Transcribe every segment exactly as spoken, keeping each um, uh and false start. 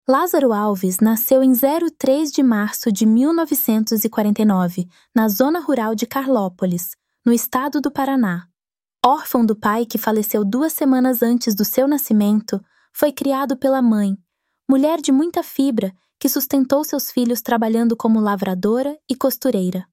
Lázaro Alves nasceu em zero três de março de mil novecentos e quarenta e nove, na zona rural de Carlópolis, no estado do Paraná. Órfão do pai que faleceu duas semanas antes do seu nascimento, foi criado pela mãe, mulher de muita fibra que sustentou seus filhos trabalhando como lavradora e costureira.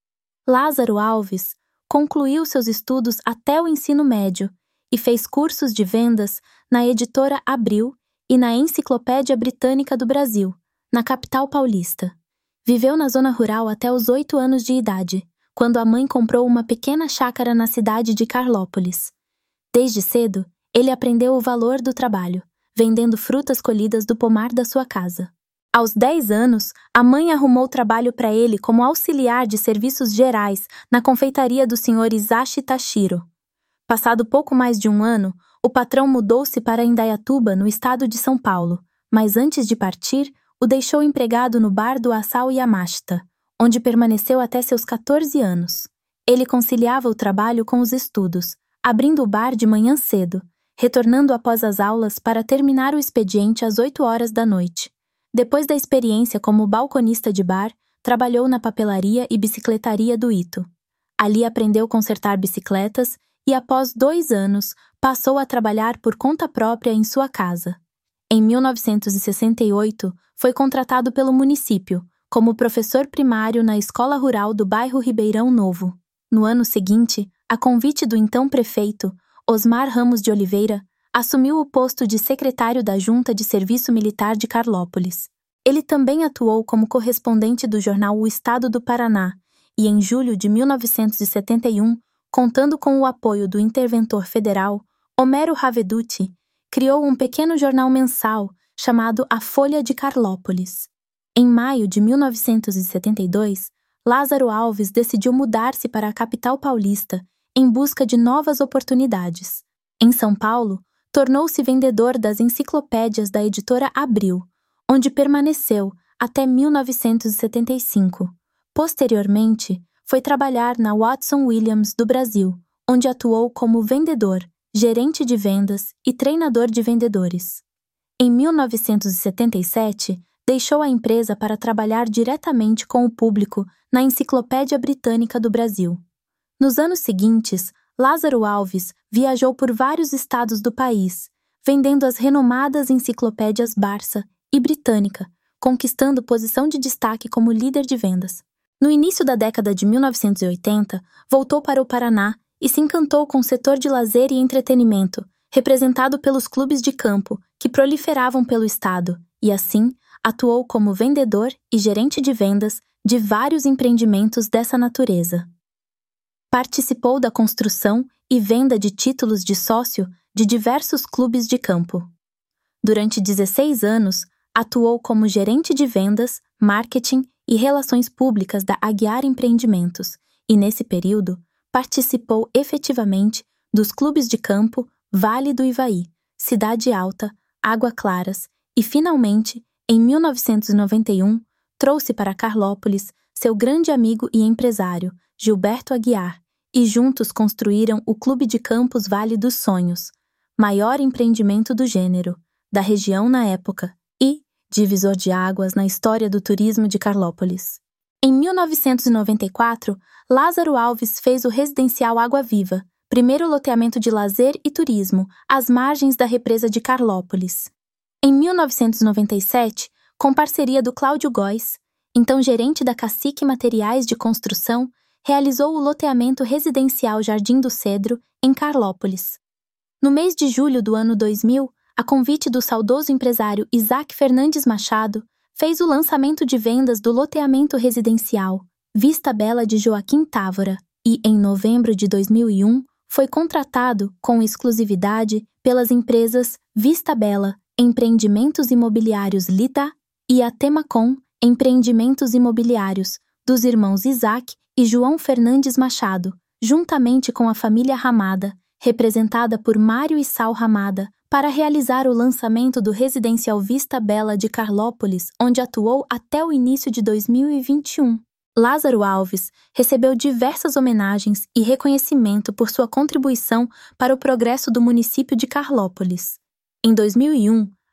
Lázaro Alves concluiu seus estudos até o ensino médio e fez cursos de vendas na editora Abril e na Enciclopédia Britânica do Brasil, na capital paulista. Viveu na zona rural até os oito anos de idade, quando a mãe comprou uma pequena chácara na cidade de Carlópolis. Desde cedo, ele aprendeu o valor do trabalho, vendendo frutas colhidas do pomar da sua casa. Aos dez anos, a mãe arrumou trabalho para ele como auxiliar de serviços gerais na confeitaria do senhor Isashi Tashiro. Passado pouco mais de um ano, o patrão mudou-se para Indaiatuba, no estado de São Paulo, mas antes de partir, o deixou empregado no bar do Asao Yamashita, onde permaneceu até seus quatorze anos. Ele conciliava o trabalho com os estudos, abrindo o bar de manhã cedo, retornando após as aulas para terminar o expediente às oito horas da noite. Depois da experiência como balconista de bar, trabalhou na papelaria e bicicletaria do Ito. Ali aprendeu a consertar bicicletas e, após dois anos, passou a trabalhar por conta própria em sua casa. Em mil novecentos e sessenta e oito, foi contratado pelo município, como professor primário na escola rural do bairro Ribeirão Novo. No ano seguinte, a convite do então prefeito, Osmar Ramos de Oliveira, assumiu o posto de secretário da Junta de Serviço Militar de Carlópolis. Ele também atuou como correspondente do jornal O Estado do Paraná e, em julho de mil novecentos e setenta e um, contando com o apoio do interventor federal, Homero Raveduti, criou um pequeno jornal mensal chamado A Folha de Carlópolis. Em maio de mil novecentos e setenta e dois, Lázaro Alves decidiu mudar-se para a capital paulista em busca de novas oportunidades. Em São Paulo, tornou-se vendedor das enciclopédias da editora Abril, onde permaneceu até mil novecentos e setenta e cinco. Posteriormente, foi trabalhar na Watson Williams do Brasil, onde atuou como vendedor, gerente de vendas e treinador de vendedores. Em mil novecentos e setenta e sete, deixou a empresa para trabalhar diretamente com o público na Enciclopédia Britânica do Brasil. Nos anos seguintes, Lázaro Alves viajou por vários estados do país, vendendo as renomadas enciclopédias Barça e Britânica, conquistando posição de destaque como líder de vendas. No início da década de mil novecentos e oitenta, voltou para o Paraná e se encantou com o setor de lazer e entretenimento, representado pelos clubes de campo, que proliferavam pelo estado, e assim, atuou como vendedor e gerente de vendas de vários empreendimentos dessa natureza. Participou da construção e venda de títulos de sócio de diversos clubes de campo. Durante dezesseis anos, atuou como gerente de vendas, marketing e relações públicas da Aguiar Empreendimentos e, nesse período, participou efetivamente dos clubes de campo Vale do Ivaí, Cidade Alta, Água Claras e, finalmente, em mil novecentos e noventa e um, trouxe para Carlópolis seu grande amigo e empresário, Gilberto Aguiar, e juntos construíram o Clube de Campos Vale dos Sonhos, maior empreendimento do gênero, da região na época e divisor de águas na história do turismo de Carlópolis. Em mil novecentos e noventa e quatro, Lázaro Alves fez o residencial Água Viva, primeiro loteamento de lazer e turismo, às margens da represa de Carlópolis. Em mil novecentos e noventa e sete, com parceria do Cláudio Góes, então gerente da Cacique Materiais de Construção, realizou o loteamento residencial Jardim do Cedro, em Carlópolis. No mês de julho do ano dois mil, a convite do saudoso empresário Isaac Fernandes Machado, fez o lançamento de vendas do loteamento residencial Vista Bela de Joaquim Távora e, em novembro de dois mil e um, foi contratado com exclusividade pelas empresas Vista Bela, Empreendimentos Imobiliários Lida, e a Temacom, Empreendimentos Imobiliários, dos irmãos Isaac e João Fernandes Machado, juntamente com a família Ramada, representada por Mário e Sal Ramada, para realizar o lançamento do Residencial Vista Bela de Carlópolis, onde atuou até o início de dois mil e vinte e um. Lázaro Alves recebeu diversas homenagens e reconhecimento por sua contribuição para o progresso do município de Carlópolis. Em dois mil e um,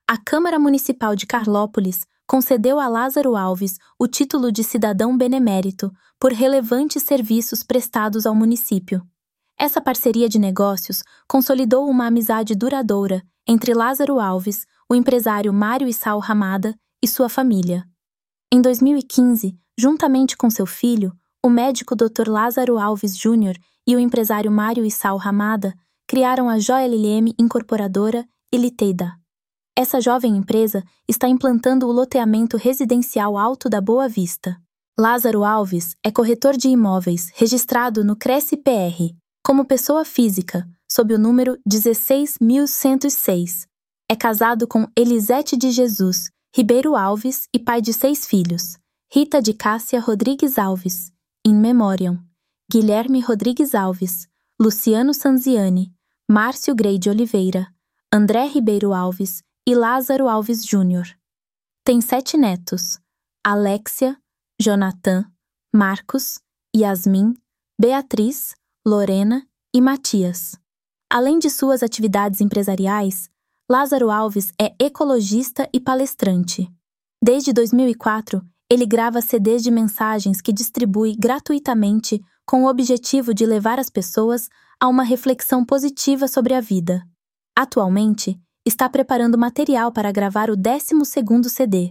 A Câmara Municipal de Carlópolis concedeu a Lázaro Alves o título de cidadão benemérito por relevantes serviços prestados ao município. Essa parceria de negócios consolidou uma amizade duradoura entre Lázaro Alves, o empresário Mário Issal Ramada e sua família. Em dois mil e quinze, juntamente com seu filho, o médico doutor Lázaro Alves Júnior e o empresário Mário Issal Ramada criaram a J L M Incorporadora e Liteida. Essa jovem empresa está implantando o loteamento residencial Alto da Boa Vista. Lázaro Alves é corretor de imóveis registrado no Cresce-P R como pessoa física, sob o número dezesseis mil cento e seis. É casado com Elisete de Jesus Ribeiro Alves e pai de seis filhos: Rita de Cássia Rodrigues Alves, in memoriam, Guilherme Rodrigues Alves, Luciano Sanziani, Márcio Grey de Oliveira, André Ribeiro Alves e Lázaro Alves Júnior. Tem sete netos: Alexia, Jonathan, Marcos, Yasmin, Beatriz, Lorena e Matias. Além de suas atividades empresariais, Lázaro Alves é ecologista e palestrante. Desde dois mil e quatro, ele grava C Ds de mensagens que distribui gratuitamente com o objetivo de levar as pessoas a uma reflexão positiva sobre a vida. Atualmente, está preparando material para gravar o décimo segundo C D.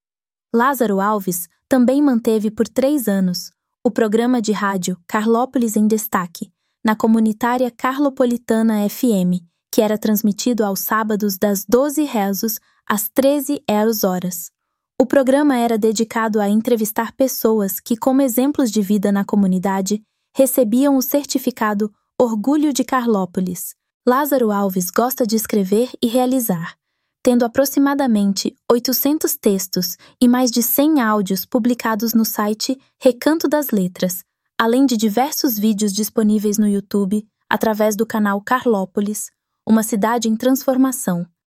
Lázaro Alves também manteve por três anos o programa de rádio Carlópolis em Destaque, na comunitária Carlopolitana F M, que era transmitido aos sábados das doze rezos às treze horas. O programa era dedicado a entrevistar pessoas que, como exemplos de vida na comunidade, recebiam o certificado Orgulho de Carlópolis. Lázaro Alves gosta de escrever e realizar, tendo aproximadamente oitocentos textos e mais de cem áudios publicados no site Recanto das Letras, além de diversos vídeos disponíveis no YouTube através do canal Carlópolis, uma cidade em transformação,